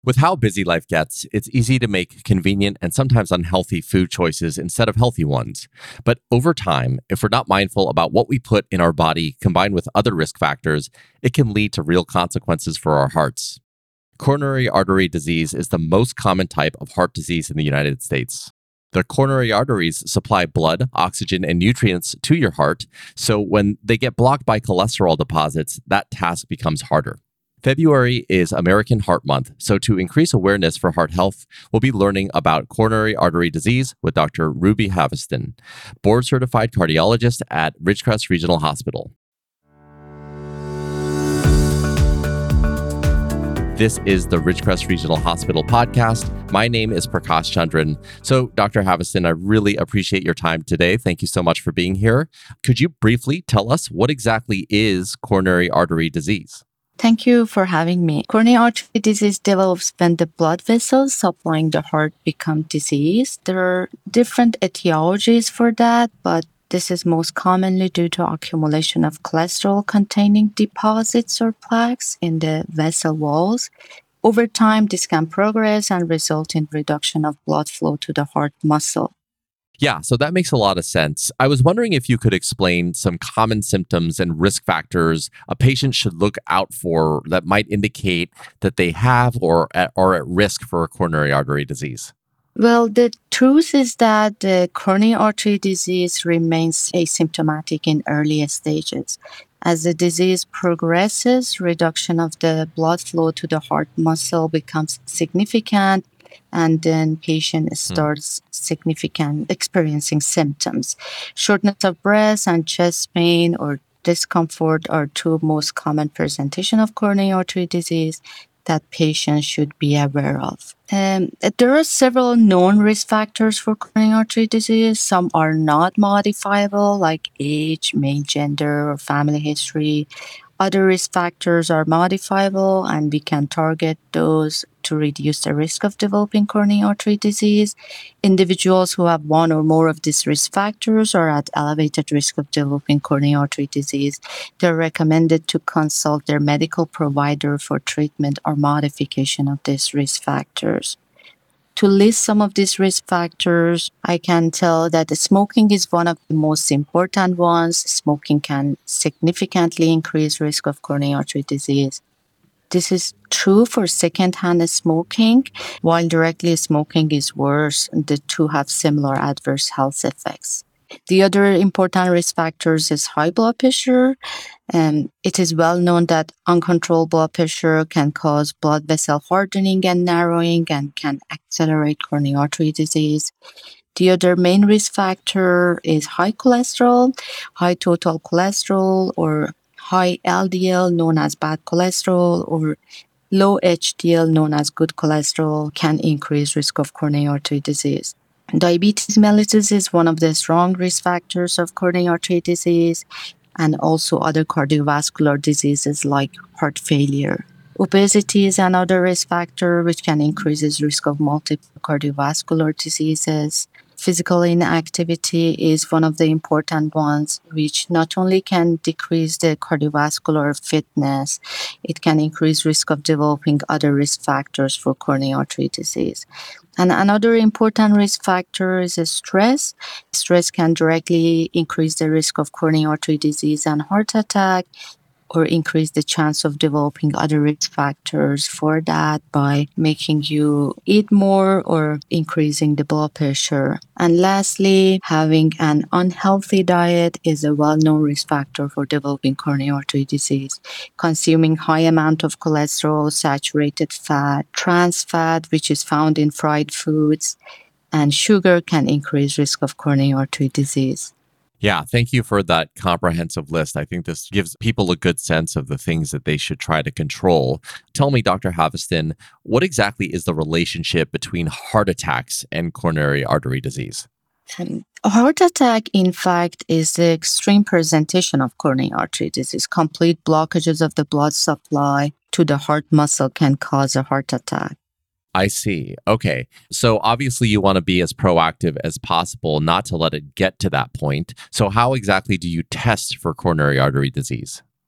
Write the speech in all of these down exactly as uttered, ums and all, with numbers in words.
With how busy life gets, it's easy to make convenient and sometimes unhealthy food choices instead of healthy ones. But over time, if we're not mindful about what we put in our body combined with other risk factors, it can lead to real consequences for our hearts. Coronary artery disease is the most common type of heart disease in the United States. The coronary arteries supply blood, oxygen, and nutrients to your heart, so when they get blocked by cholesterol deposits, that task becomes harder. February is American Heart Month, so to increase awareness for heart health, we'll be learning about coronary artery disease with Doctor Ruby Havastin, board-certified cardiologist at Ridgecrest Regional Hospital. This is the Ridgecrest Regional Hospital podcast. My name is Prakash Chandran. So, Doctor Havastin, I really appreciate your time today. Thank you so much for being here. Could you briefly tell us what exactly is coronary artery disease? Thank you for having me. Coronary artery disease develops when the blood vessels supplying the heart become diseased. There are different etiologies for that, but this is most commonly due to accumulation of cholesterol-containing deposits or plaques in the vessel walls. Over time, this can progress and result in reduction of blood flow to the heart muscle. Yeah, so that makes a lot of sense. I was wondering if you could explain some common symptoms and risk factors a patient should look out for that might indicate that they have or are at risk for a coronary artery disease. Well, the truth is that the coronary artery disease remains asymptomatic in early stages. As the disease progresses, reduction of the blood flow to the heart muscle becomes significant, and then patient starts hmm. significant experiencing symptoms. Shortness of breath and chest pain or discomfort are two most common presentation of coronary artery disease that patients should be aware of. Um, there are several known risk factors for coronary artery disease. Some are not modifiable, like age, male gender, or family history. Other risk factors are modifiable, and we can target those to reduce the risk of developing coronary artery disease. Individuals who have one or more of these risk factors are at elevated risk of developing coronary artery disease. They're recommended to consult their medical provider for treatment or modification of these risk factors. To list some of these risk factors, I can tell that the smoking is one of the most important ones. Smoking can significantly increase risk of coronary artery disease. This is true for secondhand smoking, while directly smoking is worse. The two have similar adverse health effects. The other important risk factors is high blood pressure. Um, it is well known that uncontrolled blood pressure can cause blood vessel hardening and narrowing and can accelerate coronary artery disease. The other main risk factor is high cholesterol, high total cholesterol, or high L D L, known as bad cholesterol, or low H D L, known as good cholesterol, can increase risk of coronary artery disease. Diabetes mellitus is one of the strong risk factors of coronary artery disease, and also other cardiovascular diseases like heart failure. Obesity is another risk factor which can increase risk of multiple cardiovascular diseases. Physical inactivity is one of the important ones, which not only can decrease the cardiovascular fitness, it can increase risk of developing other risk factors for coronary artery disease. And another important risk factor is stress. Stress can directly increase the risk of coronary artery disease and heart attack, or increase the chance of developing other risk factors for that by making you eat more or increasing the blood pressure. And lastly, having an unhealthy diet is a well-known risk factor for developing coronary artery disease. Consuming high amount of cholesterol, saturated fat, trans fat, which is found in fried foods, and sugar can increase risk of coronary artery disease. Yeah, thank you for that comprehensive list. I think this gives people a good sense of the things that they should try to control. Tell me, Doctor Havastin, what exactly is the relationship between heart attacks and coronary artery disease? Um, a heart attack, in fact, is the extreme presentation of coronary artery disease. Complete blockages of the blood supply to the heart muscle can cause a heart attack. I see. Okay. So obviously you want to be as proactive as possible, not to let it get to that point. So how exactly do you test for coronary artery disease?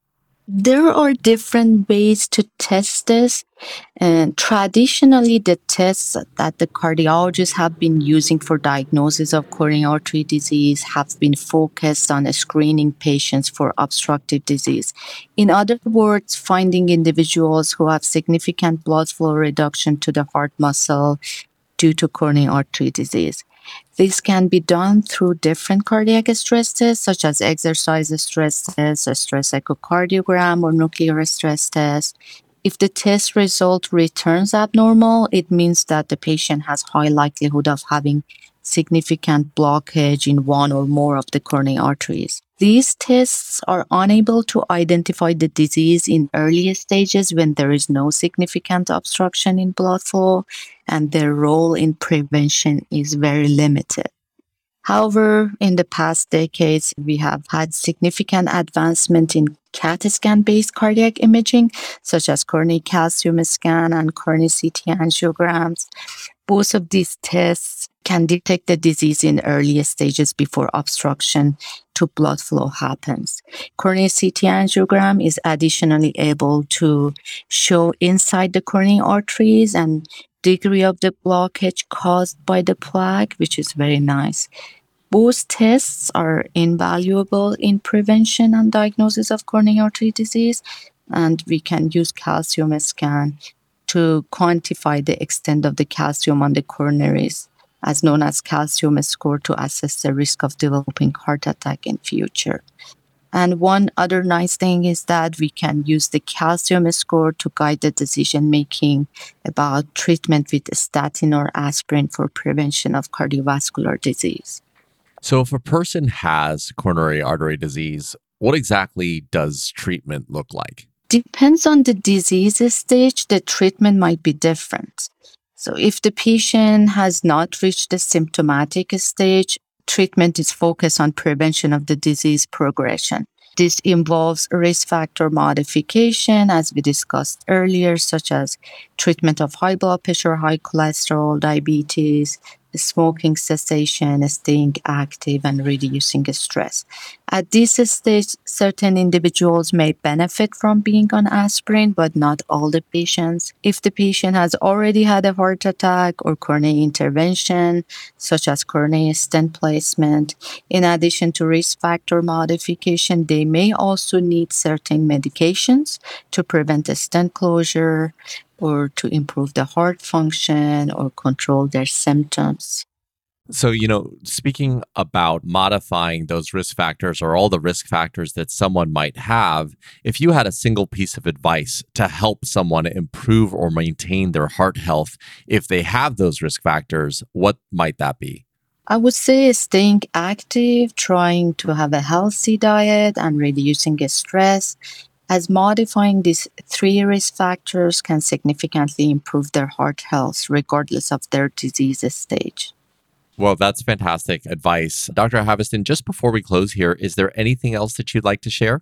There are different ways to test this. And traditionally, the tests that the cardiologists have been using for diagnosis of coronary artery disease have been focused on screening patients for obstructive disease. In other words, finding individuals who have significant blood flow reduction to the heart muscle due to coronary artery disease. This can be done through different cardiac stress tests, such as exercise stress tests, a stress echocardiogram, or nuclear stress test. If the test result returns abnormal, it means that the patient has high likelihood of having significant blockage in one or more of the coronary arteries. These tests are unable to identify the disease in early stages when there is no significant obstruction in blood flow, and their role in prevention is very limited. However, in the past decades, we have had significant advancement in C A T scan-based cardiac imaging, such as coronary calcium scan and coronary C T angiograms. Both of these tests can detect the disease in early stages before obstruction to blood flow happens. Coronary C T angiogram is additionally able to show inside the coronary arteries and degree of the blockage caused by the plaque, which is very nice. Both tests are invaluable in prevention and diagnosis of coronary artery disease, and we can use calcium scan to quantify the extent of the calcium on the coronaries, as known as calcium score, to assess the risk of developing heart attack in future. And one other nice thing is that we can use the calcium score to guide the decision making about treatment with statin or aspirin for prevention of cardiovascular disease. So if a person has coronary artery disease, what exactly does treatment look like? Depends on the disease stage, the treatment might be different. So if the patient has not reached the symptomatic stage, treatment is focused on prevention of the disease progression. This involves risk factor modification, as we discussed earlier, such as treatment of high blood pressure, high cholesterol, diabetes, smoking cessation, staying active, and reducing stress. At this stage, certain individuals may benefit from being on aspirin, but not all the patients. If the patient has already had a heart attack or coronary intervention, such as coronary stent placement, in addition to risk factor modification, they may also need certain medications to prevent a stent closure, or to improve the heart function or control their symptoms. So, you know, speaking about modifying those risk factors or all the risk factors that someone might have, if you had a single piece of advice to help someone improve or maintain their heart health, if they have those risk factors, what might that be? I would say staying active, trying to have a healthy diet, and reducing stress, as modifying these three risk factors can significantly improve their heart health regardless of their disease stage. Well, that's fantastic advice. Doctor Havastin, just before we close here, is there anything else that you'd like to share?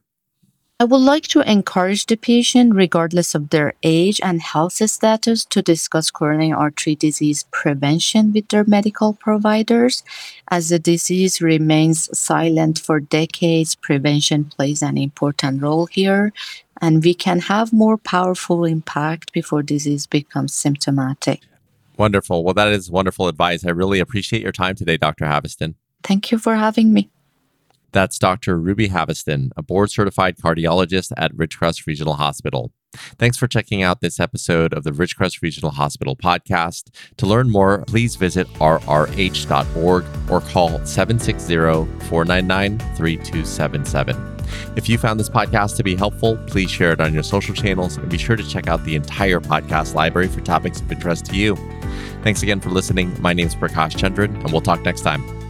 I would like to encourage the patient, regardless of their age and health status, to discuss coronary artery disease prevention with their medical providers. As the disease remains silent for decades, prevention plays an important role here, and we can have more powerful impact before disease becomes symptomatic. Wonderful. Well, that is wonderful advice. I really appreciate your time today, Doctor Havastin. Thank you for having me. That's Doctor Ruby Havastin, a board-certified cardiologist at Ridgecrest Regional Hospital. Thanks for checking out this episode of the Ridgecrest Regional Hospital podcast. To learn more, please visit r r h dot org or call seven six zero, four nine nine, three two seven seven. If you found this podcast to be helpful, please share it on your social channels and be sure to check out the entire podcast library for topics of interest to you. Thanks again for listening. My name is Prakash Chandran, and we'll talk next time.